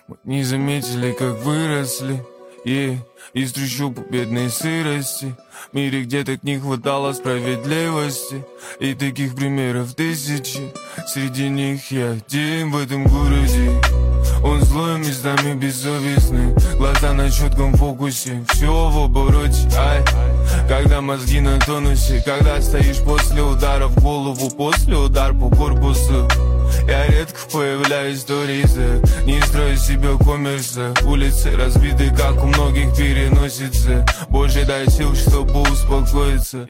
Мы не заметили, как выросли, из трущоб бедной сырости. В мире, где так не хватало справедливости, и таких примеров тысячи. Среди них я один в этом городе. Он злой, местами бессовестный, глаза на четком фокусе, все в обороте, когда мозги на тонусе, когда стоишь после удара в голову, после удара по корпусу. Я редко появляюсь в сторизе, не строю себе коммерса. Улицы разбиты, как у многих переносится. Боже, дай сил, чтобы успокоиться.